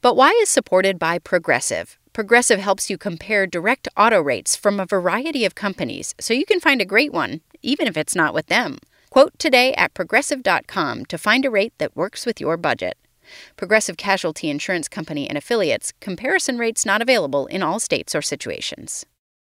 But Why is supported by Progressive. Progressive helps you compare direct auto rates from a variety of companies so you can find a great one, even if it's not with them. Quote today at Progressive.com to find a rate that works with your budget. Progressive Casualty Insurance Company and Affiliates. Comparison rates not available in all states or situations.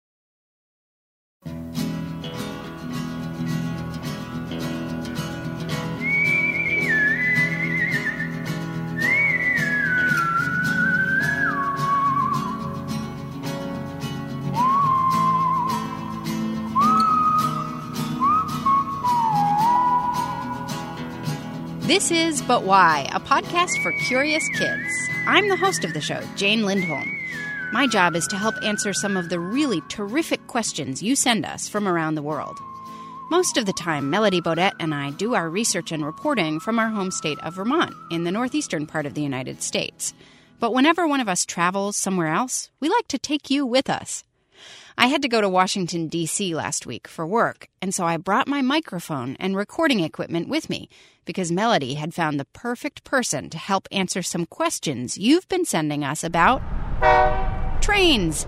This is But Why, a podcast for curious kids. I'm the host of the show, Jane Lindholm. My job is to help answer some of the really terrific questions you send us from around the world. Most of the time, Melody Bodette and I do our research and reporting from our home state of Vermont in the northeastern part of the United States. But whenever one of us travels somewhere else, we like to take you with us. I had to go to Washington, D.C. last week for work, and so I brought my microphone and recording equipment with me because Melody had found the perfect person to help answer some questions you've been sending us about trains.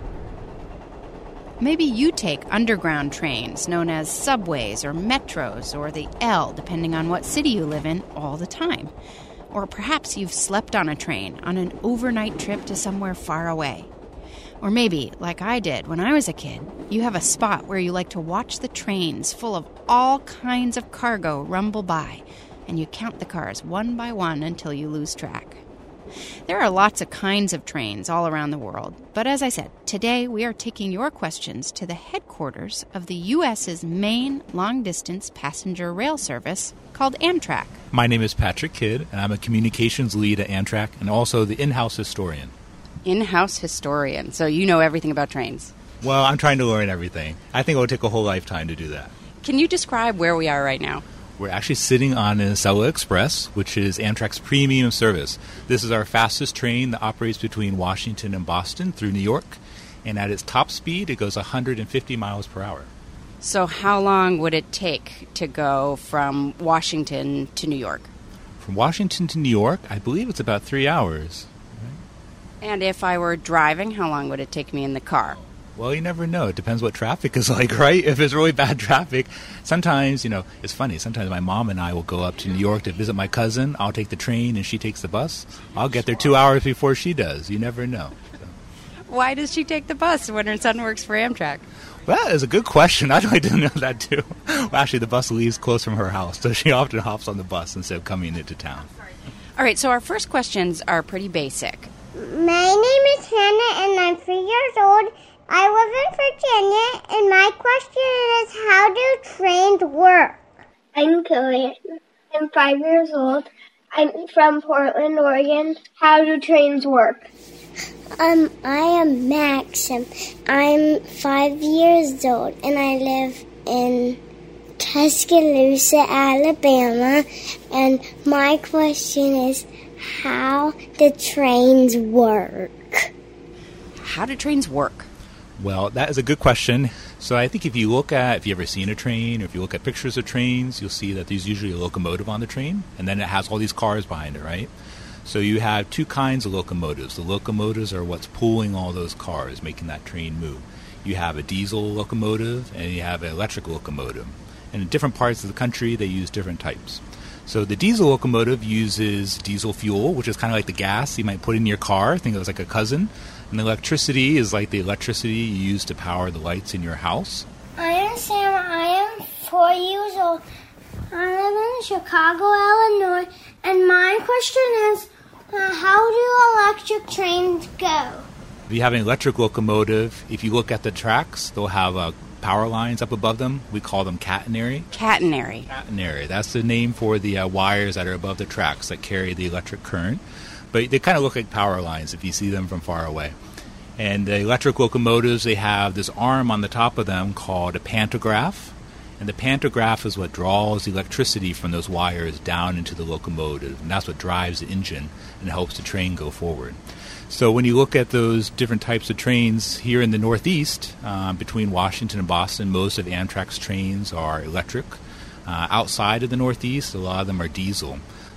Maybe you take underground trains known as subways or metros or the L, depending on what city you live in, all the time. Or perhaps you've slept on a train on an overnight trip to somewhere far away. Or maybe, like I did when I was a kid, you have a spot where you like to watch the trains full of all kinds of cargo rumble by, and you count the cars one by one until you lose track. There are lots of kinds of trains all around the world, but as I said, today we are taking your questions to the headquarters of the U.S.'s main long-distance passenger rail service called Amtrak. My name is Patrick Kidd, and I'm a communications lead at Amtrak and also the in-house historian. In-house historian, so you know everything about trains. Well, I'm trying to learn everything. I think it will take a whole lifetime to do that. Can you describe where we are right now? We're actually sitting on an Acela Express, which is Amtrak's premium service. This is our fastest train that operates between Washington and Boston through New York. And at its top speed, it goes 150 miles per hour. So how long would it take to go from Washington to New York? From Washington to New York, I believe it's about 3 hours. And if I were driving, how long would it take me in the car? Well, you never know. It depends what traffic is like, right? If it's really bad traffic, sometimes, it's funny. Sometimes my mom and I will go up to New York to visit my cousin. I'll take the train and she takes the bus. I'll get there 2 hours before she does. You never know. So. Why does she take the bus when her son works for Amtrak? Well, that is a good question. I'd like to know that, too. Well, actually, the bus leaves close from her house, so she often hops on the bus instead of coming into town. All right, so our first questions are pretty basic. My name is Hannah, and I'm 3 years old. I live in Virginia, and my question is, how do trains work? I'm Killian. I'm 5 years old. I'm from Portland, Oregon. How do trains work? I am Maxim. I'm 5 years old, and I live in Tuscaloosa, Alabama. And my question is, how do trains work? How do trains work? Well, that is a good question. So I think if you've ever seen a train, or if you look at pictures of trains, you'll see that there's usually a locomotive on the train, and then it has all these cars behind it, right? So you have two kinds of locomotives. The locomotives are what's pulling all those cars, making that train move. You have a diesel locomotive, and you have an electric locomotive. And in different parts of the country, they use different types. So the diesel locomotive uses diesel fuel, which is kind of like the gas you might put in your car. Think of it as like a cousin. And the electricity is like the electricity you use to power the lights in your house. I am Sam. I am 4 years old. I live in Chicago, Illinois. And my question is, how do electric trains go? If you have an electric locomotive, if you look at the tracks, they'll have power lines up above them. We call them catenary. Catenary. Catenary. That's the name for the wires that are above the tracks that carry the electric current. But they kind of look like power lines if you see them from far away. And the electric locomotives, they have this arm on the top of them called a pantograph. And the pantograph is what draws the electricity from those wires down into the locomotive. And that's what drives the engine and helps the train go forward. So when you look at those different types of trains here in the Northeast, between Washington and Boston, most of Amtrak's trains are electric. Outside of the Northeast, a lot of them are diesel.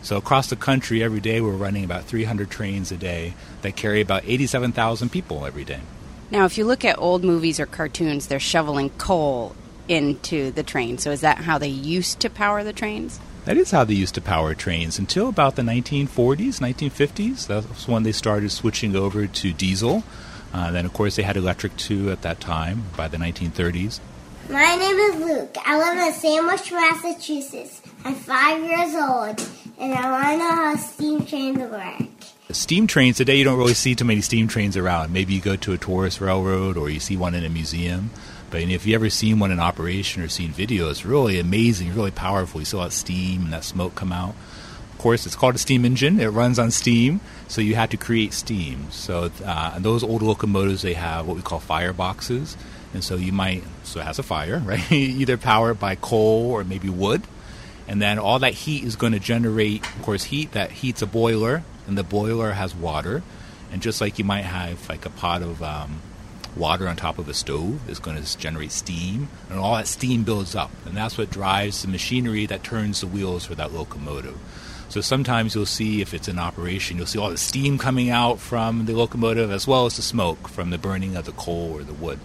So across the country, every day we're running about 300 trains a day that carry about 87,000 people every day. Now, if you look at old movies or cartoons, they're shoveling coal into the train. So is that how they used to power the trains? That is how they used to power trains until about the 1940s, 1950s. That was when they started switching over to diesel. Then, of course, they had electric, too, at that time, by the 1930s. My name is Luke. I live in Sandwich, Massachusetts. I'm 5 years old, and I want to know how steam trains work. Steam trains, today you don't really see too many steam trains around. Maybe you go to a tourist railroad or you see one in a museum. But if you've ever seen one in operation or seen video, it's really amazing, really powerful. You see all that steam and that smoke come out. Of course, it's called a steam engine. It runs on steam, so you have to create steam. So those old locomotives, they have what we call fireboxes. And so so it has a fire, right? Either powered by coal or maybe wood. And then all that heat is going to generate, of course, heat. That heat's a boiler, and the boiler has water. And just like you might have like a pot of water on top of a stove, is going to generate steam. And all that steam builds up. And that's what drives the machinery that turns the wheels for that locomotive. So sometimes you'll see, if it's in operation, you'll see all the steam coming out from the locomotive as well as the smoke from the burning of the coal or the wood.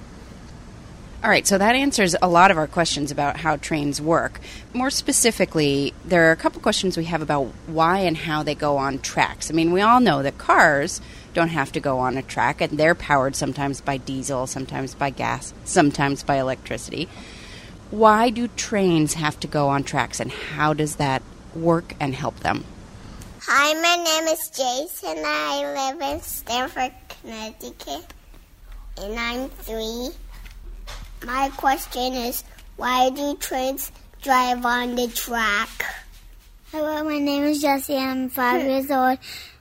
All right, so that answers a lot of our questions about how trains work. More specifically, there are a couple questions we have about why and how they go on tracks. I mean, we all know that cars don't have to go on a track, and they're powered sometimes by diesel, sometimes by gas, sometimes by electricity. Why do trains have to go on tracks, and how does that work and help them? Hi, my name is Jason. I live in Stamford, Connecticut, and I'm 3. My question is, why do trains drive on the track? Hello, my name is Jessie. I'm 5 years old.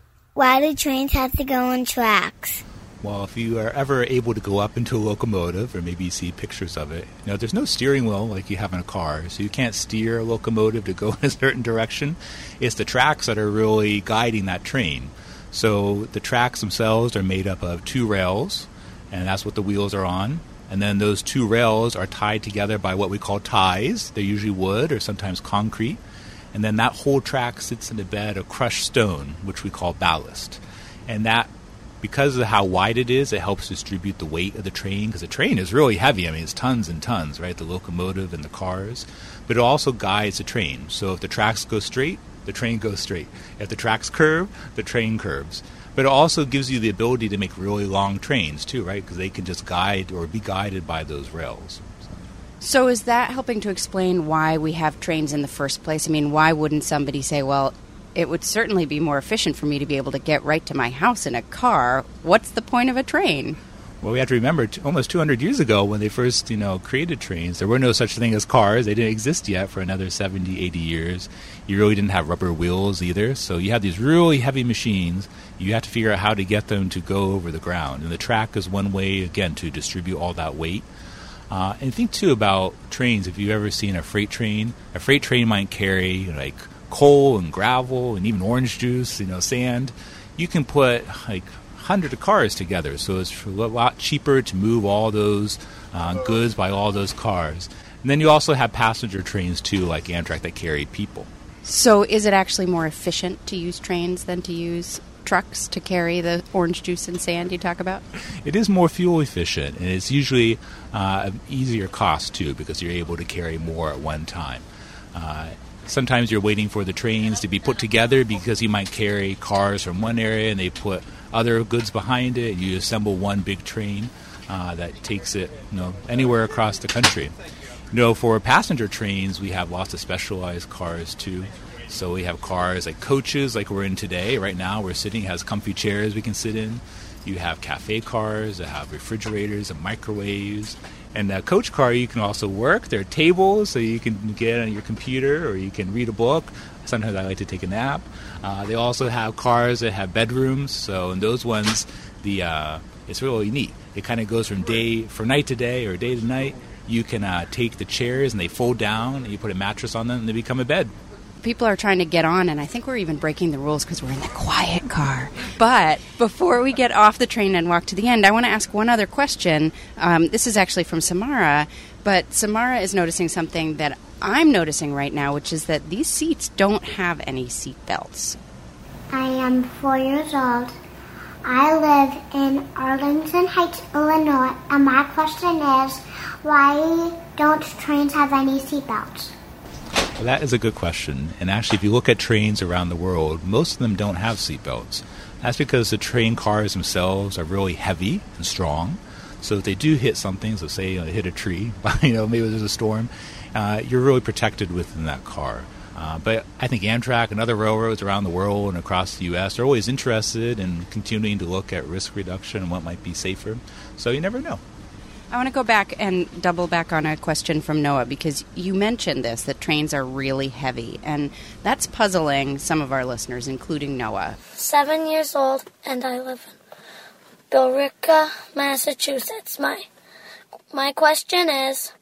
Why do trains have to go on tracks? Well, if you are ever able to go up into a locomotive, or maybe you see pictures of it, there's no steering wheel like you have in a car, so you can't steer a locomotive to go in a certain direction. It's the tracks that are really guiding that train. So the tracks themselves are made up of 2 rails, and that's what the wheels are on. And then those 2 rails are tied together by what we call ties. They're usually wood or sometimes concrete. And then that whole track sits in a bed of crushed stone, which we call ballast. And that, because of how wide it is, it helps distribute the weight of the train, because the train is really heavy. I mean, it's tons and tons, right? The locomotive and the cars. But it also guides the train. So if the tracks go straight, the train goes straight. If the tracks curve, the train curves. But it also gives you the ability to make really long trains, too, right? Because they can just guide or be guided by those rails. So is that helping to explain why we have trains in the first place? I mean, why wouldn't somebody say, well, it would certainly be more efficient for me to be able to get right to my house in a car. What's the point of a train? Well, we have to remember, almost 200 years ago when they first, created trains, there were no such thing as cars. They didn't exist yet for another 70, 80 years. You really didn't have rubber wheels either. So you have these really heavy machines. You have to figure out how to get them to go over the ground. And the track is one way, again, to distribute all that weight. And think, too, about trains. If you've ever seen a freight train might carry, like, coal and gravel and even orange juice, sand. You can put, like, hundreds of cars together, so it's a lot cheaper to move all those goods by all those cars. And then you also have passenger trains too, like Amtrak, that carry people. So is it actually more efficient to use trains than to use trucks to carry the orange juice and sand you talk about? It is more fuel efficient, and it's usually an easier cost too, because you're able to carry more at one time. Sometimes you're waiting for the trains to be put together because you might carry cars from one area and they put other goods behind it, and you assemble one big train that takes it anywhere across the country. For passenger trains, we have lots of specialized cars too. So we have cars like coaches, like we're in today. Right now we're sitting, has comfy chairs we can sit in. You have cafe cars that have refrigerators and microwaves. And a coach car, you can also work. There are tables, so you can get on your computer or you can read a book. Sometimes I like to take a nap. They also have cars that have bedrooms. So in those ones, it's really neat. It kind of goes from night to day or day to night. You can take the chairs and they fold down, and you put a mattress on them, and they become a bed. People are trying to get on, and I think we're even breaking the rules because we're in the quiet car. But before we get off the train and walk to the end, I want to ask one other question. This is actually from Samara, but Samara is noticing something that I'm noticing right now, which is that these seats don't have any seat belts. I am 4 years old. I live in Arlington Heights, Illinois, and my question is, why don't trains have any seatbelts? Well, that is a good question. And actually, if you look at trains around the world, most of them don't have seatbelts. That's because the train cars themselves are really heavy and strong. So if they do hit something, so say hit a tree, maybe there's a storm, you're really protected within that car. But I think Amtrak and other railroads around the world and across the U.S. are always interested in continuing to look at risk reduction and what might be safer. So you never know. I want to go back and double back on a question from Noah, because you mentioned this, that trains are really heavy, and that's puzzling some of our listeners, including Noah. 7 years old, and I live in Billerica, Massachusetts. My question is,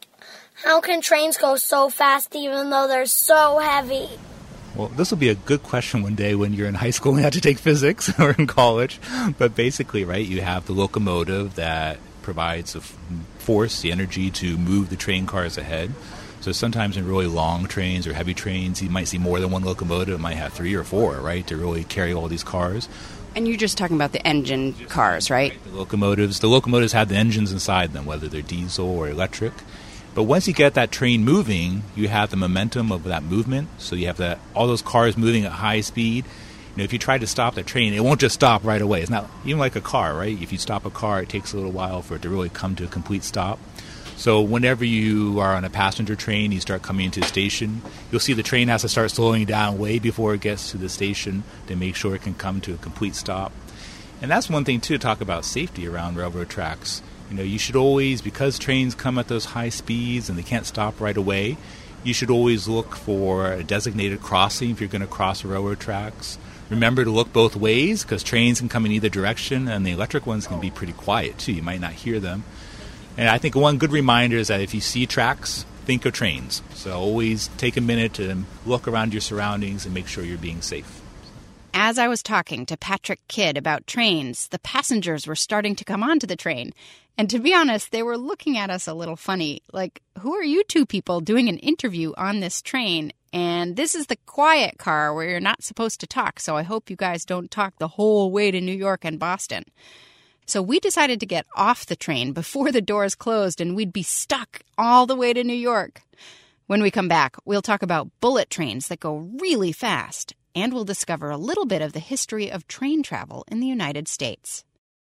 how can trains go so fast even though they're so heavy? Well, this will be a good question one day when you're in high school and you have to take physics or in college. But basically, right, you have the locomotive that provides the force, the energy to move the train cars ahead. So sometimes in really long trains or heavy trains, you might see more than one locomotive. It might have 3 or 4, right, to really carry all these cars. And you're just talking about the engine cars, right? The locomotives have the engines inside them, whether they're diesel or electric. But once you get that train moving, you have the momentum of that movement. So you have all those cars moving at high speed. If you try to stop the train, it won't just stop right away. It's not even like a car, right? If you stop a car, it takes a little while for it to really come to a complete stop. So whenever you are on a passenger train, you start coming into a station, you'll see the train has to start slowing down way before it gets to the station to make sure it can come to a complete stop. And that's one thing, too, to talk about safety around railroad tracks. You should always, because trains come at those high speeds and they can't stop right away, you should always look for a designated crossing if you're going to cross railroad tracks. Remember to look both ways, because trains can come in either direction, and the electric ones can be pretty quiet, too. You might not hear them. And I think one good reminder is that if you see tracks, think of trains. So always take a minute to look around your surroundings and make sure you're being safe. As I was talking to Patrick Kidd about trains, the passengers were starting to come onto the train. And to be honest, they were looking at us a little funny. Like, who are you two people doing an interview on this train? And this is the quiet car where you're not supposed to talk, so I hope you guys don't talk the whole way to New York and Boston. So we decided to get off the train before the doors closed, and we'd be stuck all the way to New York. When we come back, we'll talk about bullet trains that go really fast, and we'll discover a little bit of the history of train travel in the United States.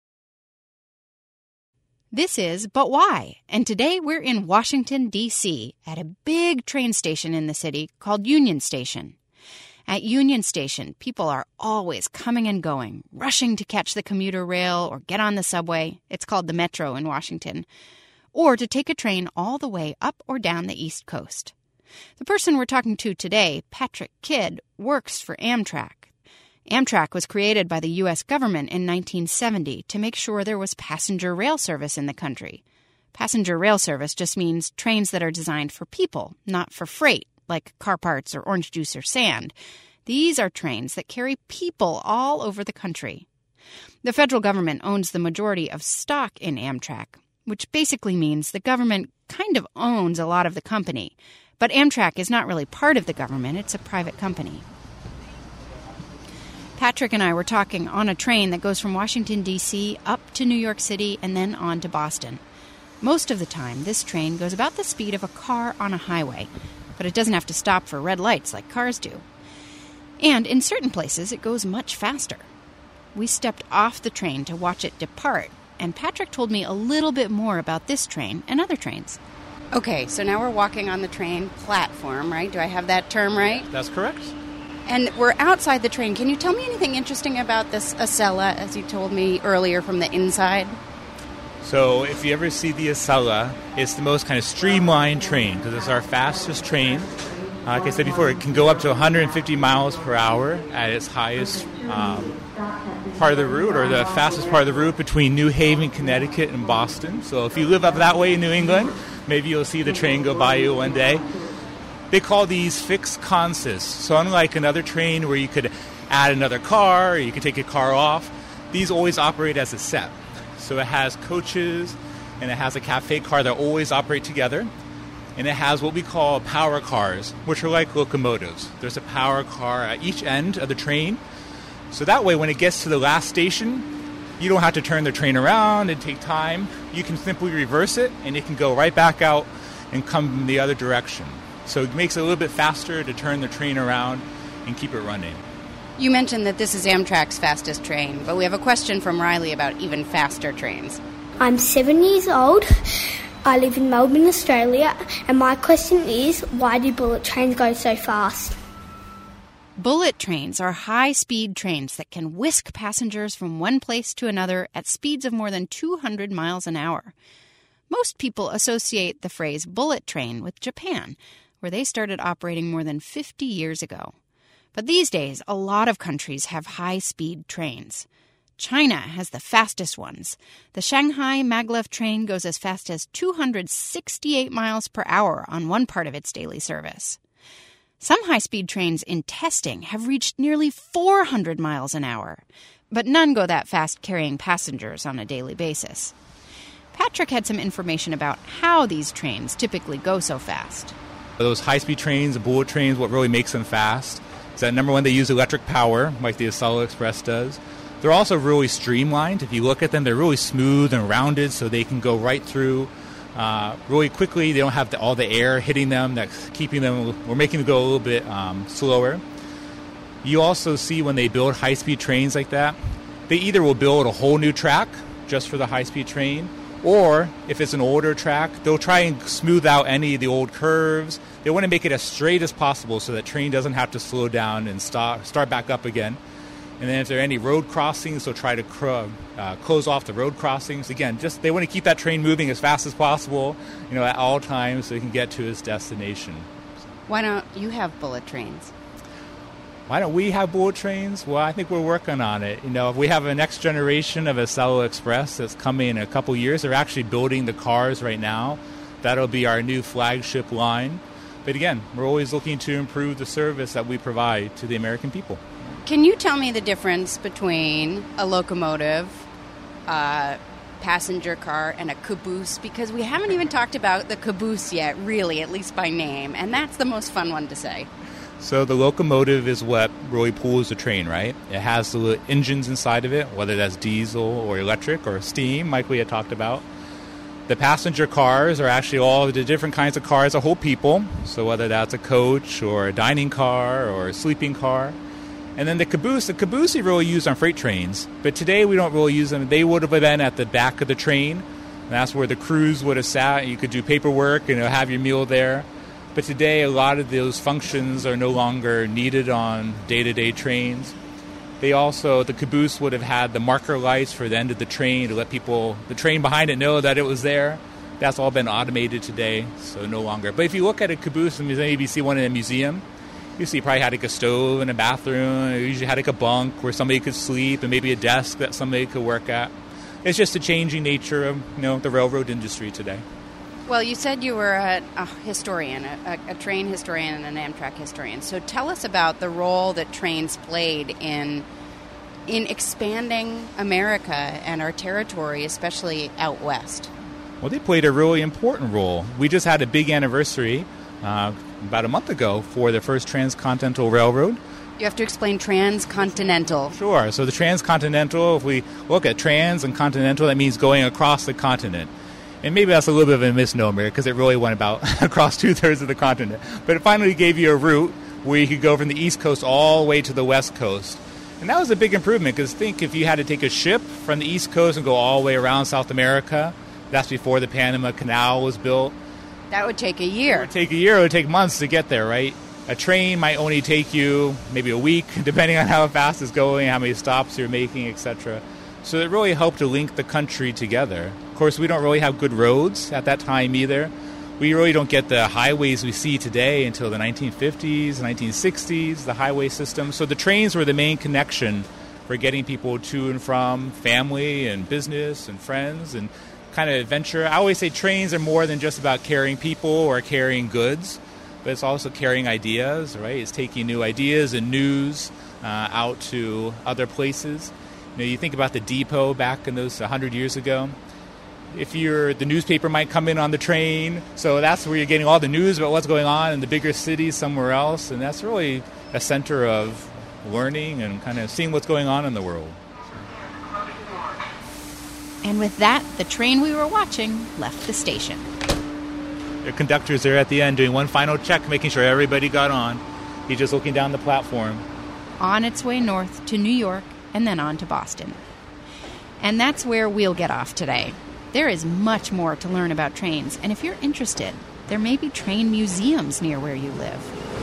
This is But Why? And today we're in Washington, D.C., at a big train station in the city called Union Station. At Union Station, people are always coming and going, rushing to catch the commuter rail or get on the subway. It's called the Metro in Washington. Or to take a train all the way up or down the East Coast. The person we're talking to today, Patrick Kidd, works for Amtrak. Amtrak was created by the U.S. government in 1970 to make sure there was passenger rail service in the country. Passenger rail service just means trains that are designed for people, not for freight, like car parts or orange juice or sand. These are trains that carry people all over the country. The federal government owns the majority of stock in Amtrak, which basically means the government kind of owns a lot of the company. But Amtrak is not really part of the government, it's a private company. Patrick and I were talking on a train that goes from Washington, D.C. up to New York City and then on to Boston. Most of the time, this train goes about the speed of a car on a highway, but it doesn't have to stop for red lights like cars do. And in certain places, it goes much faster. We stepped off the train to watch it depart, and Patrick told me a little bit more about this train and other trains. Okay, so now we're walking on the train platform, right? Do I have that term right? That's correct. And we're outside the train. Can you tell me anything interesting about this Acela, as you told me earlier, from the inside? So if you ever see the Acela, it's the most kind of streamlined train because it's our fastest train. Like I said before, it can go up to 150 miles per hour at its highest part of the route, or the fastest part of the route between New Haven, Connecticut, and Boston. So if you live up that way in New England, maybe you'll see the train go by you one day. They call these fixed consists. So unlike another train where you could add another car or you could take a car off, these always operate as a set. So it has coaches and it has a cafe car that always operate together. and it has what we call power cars, which are like locomotives. There's a power car at each end of the train, so that way when it gets to the last station, you don't have to turn the train around and take time. You can simply reverse it, and it can go right back out and come in the other direction. So it makes it a little bit faster to turn the train around and keep it running. You mentioned that this is Amtrak's fastest train, but we have a question from Riley about even faster trains. I'm 7 years old. I live in Melbourne, Australia, and my question is, why do bullet trains go so fast? Bullet trains are high-speed trains that can whisk passengers from one place to another at speeds of more than 200 miles an hour. Most people associate the phrase bullet train with Japan, where they started operating more than 50 years ago. But these days, a lot of countries have high-speed trains. China has the fastest ones. The Shanghai Maglev train goes as fast as 268 miles per hour on one part of its daily service. Some high-speed trains in testing have reached nearly 400 miles an hour, but none go that fast carrying passengers on a daily basis. Patrick had some information about how these trains typically go so fast. Those high-speed trains, the bullet trains, what really makes them fast is that, number one, they use electric power, like the Acela Express does. They're also really streamlined. If you look at them, they're really smooth and rounded, so they can go right through really quickly. They don't have all the air hitting them, that's keeping them, or making them go a little bit slower. You also see when they build high-speed trains like that, they either will build a whole new track just for the high-speed train, or if it's an older track, they'll try and smooth out any of the old curves. They want to make it as straight as possible so that train doesn't have to slow down and start back up again. And then if there are any road crossings, they'll try to close off the road crossings. Again, just they want to keep that train moving as fast as possible, at all times so it can get to its destination. Why don't you have bullet trains? Why don't we have bullet trains? Well, I think we're working on it. If we have a next generation of Acela Express that's coming in a couple years, they're actually building the cars right now. That'll be our new flagship line. But again, we're always looking to improve the service that we provide to the American people. Can you tell me the difference between a locomotive, a passenger car, and a caboose? Because we haven't even talked about the caboose yet, really, at least by name, and that's the most fun one to say. So the locomotive is what really pulls the train, right? It has the engines inside of it, whether that's diesel or electric or steam, like we had talked about. The passenger cars are actually all the different kinds of cars that hold people, so whether that's a coach or a dining car or a sleeping car. And then the caboose you really use on freight trains, but today we don't really use them. They would have been at the back of the train, and that's where the crews would have sat. You could do paperwork and have your meal there. But today a lot of those functions are no longer needed on day-to-day trains. The caboose would have had the marker lights for the end of the train to let people, the train behind it, know that it was there. That's all been automated today, so no longer. But if you look at a caboose, and maybe you see one in a museum, you see probably had a stove and a bathroom. It usually had a bunk where somebody could sleep and maybe a desk that somebody could work at. It's just the changing nature of the railroad industry today. Well, you said you were a historian, a train historian and an Amtrak historian. So tell us about the role that trains played in expanding America and our territory, especially out west. Well, they played a really important role. We just had a big anniversary about a month ago for the first transcontinental railroad. You have to explain transcontinental. Sure. So the transcontinental, if we look at trans and continental, that means going across the continent. And maybe that's a little bit of a misnomer because it really went about across 2/3 of the continent. But it finally gave you a route where you could go from the East Coast all the way to the West Coast. And that was a big improvement because think if you had to take a ship from the East Coast and go all the way around South America, that's before the Panama Canal was built. That would take a year. It would take a year. It would take months to get there, right? A train might only take you maybe a week, depending on how fast it's going, how many stops you're making, etc. So it really helped to link the country together. Of course, we don't really have good roads at that time either. We really don't get the highways we see today until the 1950s, 1960s, the highway system. So the trains were the main connection for getting people to and from family and business and friends and kind of adventure. I always say trains are more than just about carrying people or carrying goods, but it's also carrying ideas, right? It's taking new ideas and news out to other places. You think about the depot back in those 100 years ago. the newspaper might come in on the train. So that's where you're getting all the news about what's going on in the bigger cities somewhere else. And that's really a center of learning and kind of seeing what's going on in the world. And with that, the train we were watching left the station. The conductor's there at the end doing one final check, making sure everybody got on. He's just looking down the platform. On its way north to New York and then on to Boston. And that's where we'll get off today. There is much more to learn about trains, and if you're interested, there may be train museums near where you live.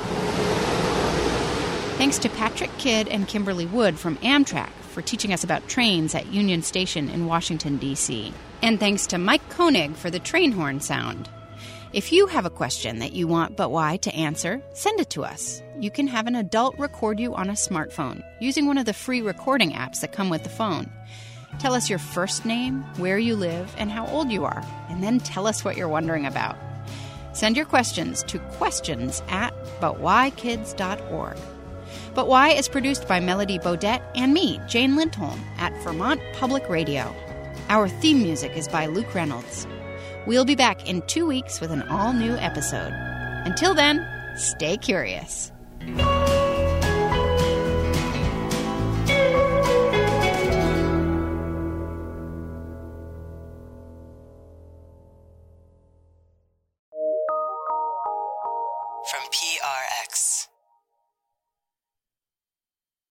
Thanks to Patrick Kidd and Kimberly Wood from Amtrak for teaching us about trains at Union Station in Washington, D.C. And thanks to Mike Koenig for the train horn sound. If you have a question that you want But Why to answer, send it to us. You can have an adult record you on a smartphone using one of the free recording apps that come with the phone. Tell us your first name, where you live, and how old you are, and then tell us what you're wondering about. Send your questions to questions@butwhykids.org. But Why is produced by Melody Bodette and me, Jane Lindholm, at Vermont Public Radio. Our theme music is by Luke Reynolds. We'll be back in 2 weeks with an all-new episode. Until then, stay curious.